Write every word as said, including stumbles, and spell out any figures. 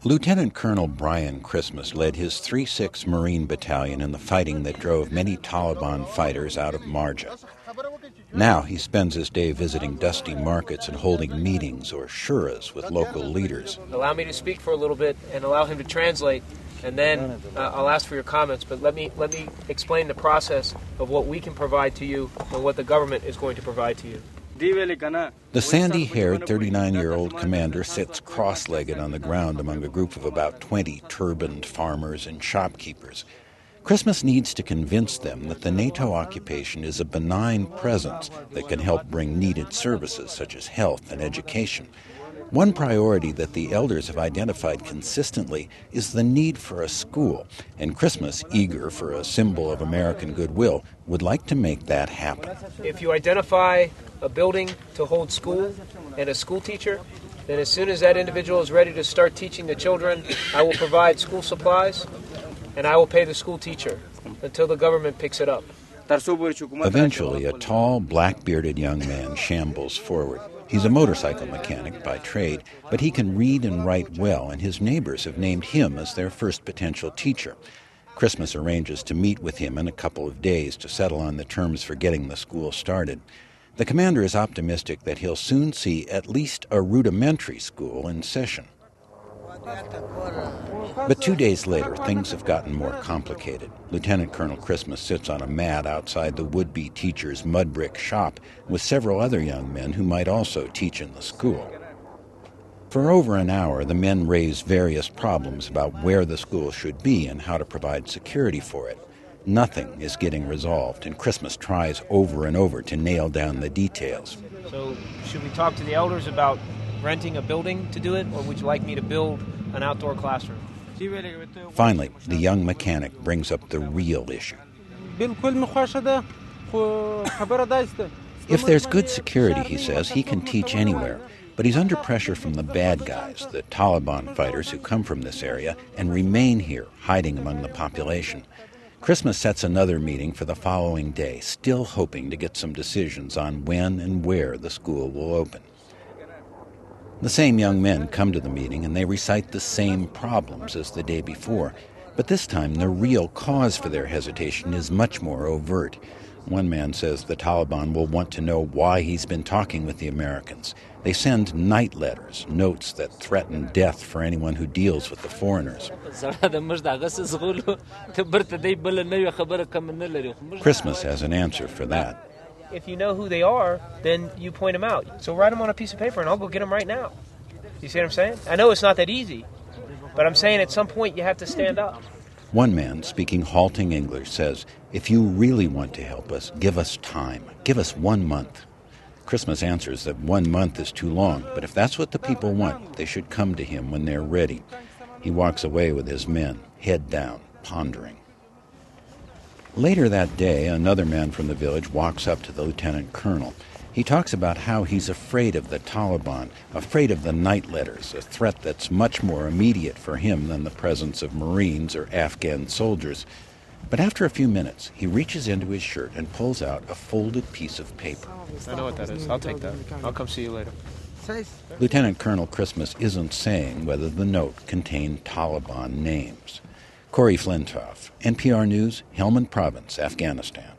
Lieutenant Colonel Brian Christmas led his three six Marine Battalion in the fighting that drove many Taliban fighters out of Marja. Now he spends his day visiting dusty markets and holding meetings or shuras with local leaders. Allow me to speak for a little bit and allow him to translate, and then uh, I'll ask for your comments. But let me let me explain the process of what we can provide to you and what the government is going to provide to you. The sandy-haired thirty-nine-year-old commander sits cross-legged on the ground among a group of about twenty turbaned farmers and shopkeepers. Christmas needs to convince them that the NATO occupation is a benign presence that can help bring needed services such as health and education. One priority that the elders have identified consistently is the need for a school, and Christmas, eager for a symbol of American goodwill, would like to make that happen. If you identify a building to hold school and a school teacher, then as soon as that individual is ready to start teaching the children, I will provide school supplies and I will pay the school teacher until the government picks it up. Eventually, a tall, black-bearded young man shambles forward. He's a motorcycle mechanic by trade, but he can read and write well, and his neighbors have named him as their first potential teacher. Christmas arranges to meet with him in a couple of days to settle on the terms for getting the school started. The commander is optimistic that he'll soon see at least a rudimentary school in session. But two days later, things have gotten more complicated. Lieutenant Colonel Christmas sits on a mat outside the would-be teacher's mud brick shop with several other young men who might also teach in the school. For over an hour, the men raise various problems about where the school should be and how to provide security for it. Nothing is getting resolved, and Christmas tries over and over to nail down the details. So, should we talk to the elders about renting a building to do it, or would you like me to build an outdoor classroom? Finally, the young mechanic brings up the real issue. If there's good security, he says, he can teach anywhere. But he's under pressure from the bad guys, the Taliban fighters who come from this area and remain here, hiding among the population. Christmas sets another meeting for the following day, still hoping to get some decisions on when and where the school will open. The same young men come to the meeting and they recite the same problems as the day before, but this time the real cause for their hesitation is much more overt. One man says the Taliban will want to know why he's been talking with the Americans. They send night letters, notes that threaten death for anyone who deals with the foreigners. Christmas has an answer for that. If you know who they are, then you point them out. So write them on a piece of paper and I'll go get them right now. You see what I'm saying? I know it's not that easy, but I'm saying at some point you have to stand up. One man, speaking halting English, says, "If you really want to help us, give us time. Give us one month." Christmas answers that one month is too long, but if that's what the people want, they should come to him when they're ready. He walks away with his men, head down, pondering. Later that day, another man from the village walks up to the lieutenant colonel. He talks about how he's afraid of the Taliban, afraid of the night letters, a threat that's much more immediate for him than the presence of Marines or Afghan soldiers. But after a few minutes, he reaches into his shirt and pulls out a folded piece of paper. I know what that is. I'll take that. I'll come see you later. Lieutenant Colonel Christmas isn't saying whether the note contained Taliban names. Corey Flintoff, N P R News, Helmand Province, Afghanistan.